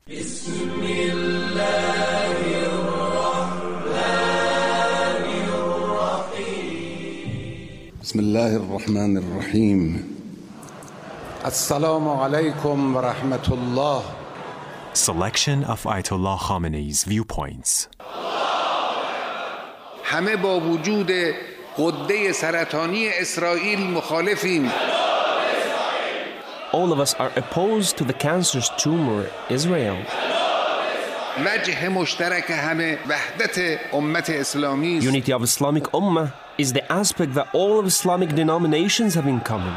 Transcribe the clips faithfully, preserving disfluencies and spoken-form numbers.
بسم الله الرحمن الرحیم. السلام علیکم و رحمت الله. Selection of Ayatollah Khamenei's viewpoints. همه با وجود غده سرطانی اسرائیل مخالفیم. All of us are opposed to the cancerous tumor Israel. وجه مشترک همه وحدت امت اسلامی است. Unity of Islamic Ummah is the aspect that all of Islamic denominations have in common.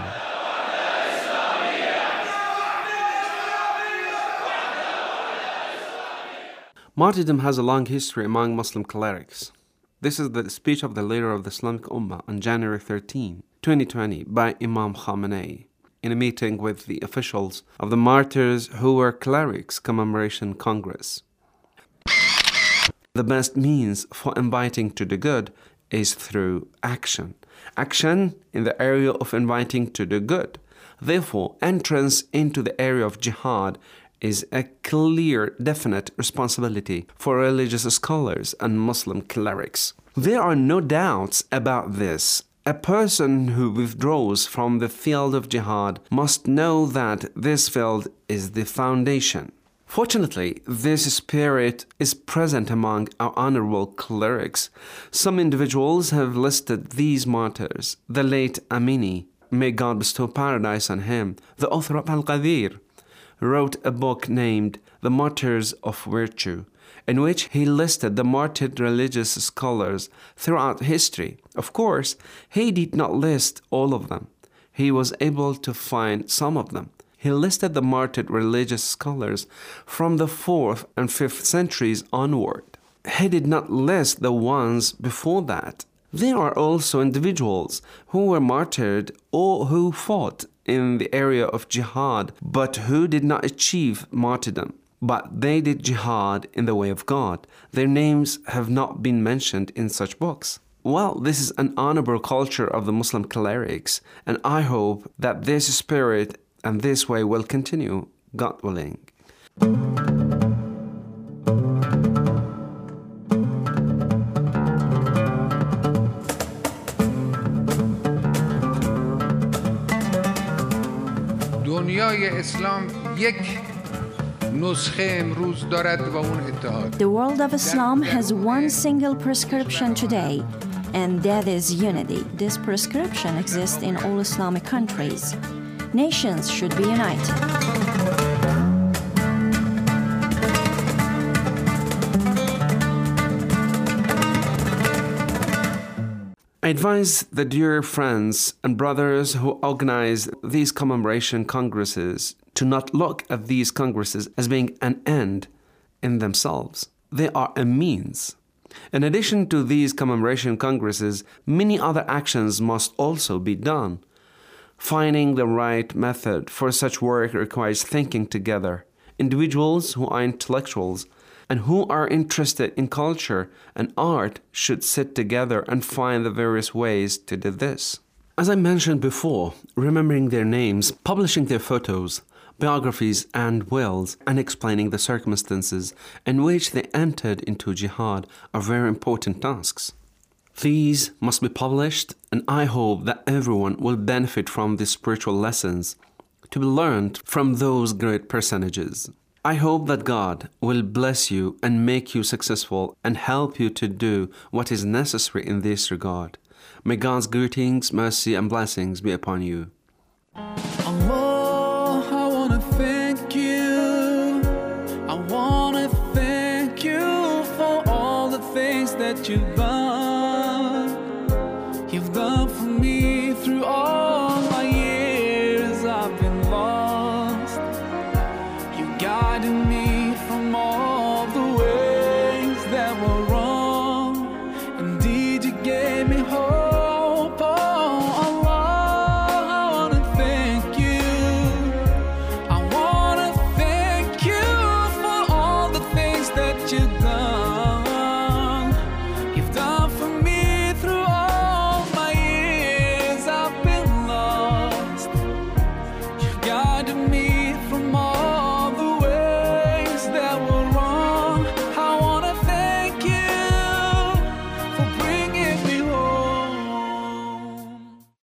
Martyrdom has a long history among Muslim clerics. This is the speech of the leader of the Islamic Ummah on January thirteenth, twenty twenty by Imam Khamenei in a meeting with the officials of the Martyrs who were Clerics Commemoration Congress. The best means for inviting to the good is through action. Action in the area of inviting to the good. Therefore, entrance into the area of jihad is a clear, definite responsibility for religious scholars and Muslim clerics. There are no doubts about this. A person who withdraws from the field of jihad must know that this field is the foundation. Fortunately, this spirit is present among our honorable clerics. Some individuals have listed these martyrs. The late Amini, may God bestow paradise on him, the author of Al-Qadir, wrote a book named The Martyrs of Virtue, in which he listed the martyred religious scholars throughout history. Of course, he did not list all of them. He was able to find some of them. He listed the martyred religious scholars from the fourth and fifth centuries onward. He did not list the ones before that. There are also individuals who were martyred or who fought in the area of jihad, but who did not achieve martyrdom. But they did jihad in the way of God. Their names have not been mentioned in such books. Well, this is an honorable culture of the Muslim clerics, and I hope that this spirit and this way will continue, God willing. دنیای اسلام یک نسخه امروز دارد و اون اتحاد. The world of Islam has one single prescription today, and that is unity. This prescription exists in all Islamic countries. Nations should be united. I advise the dear friends and brothers who organize these commemoration congresses to not look at these congresses as being an end in themselves. They are a means. In addition to these commemoration congresses, many other actions must also be done. Finding the right method for such work requires thinking together. Individuals who are intellectuals and who are interested in culture and art should sit together and find the various ways to do this. As I mentioned before, remembering their names, publishing their photos, biographies and wills, and explaining the circumstances in which they entered into jihad are very important tasks. These must be published, and I hope that everyone will benefit from these spiritual lessons to be learned from those great personages. I hope that God will bless you and make you successful and help you to do what is necessary in this regard. May God's greetings, mercy, and blessings be upon you. Allah, I want to thank you. I want to thank you for all the things that you've done. You've done for me.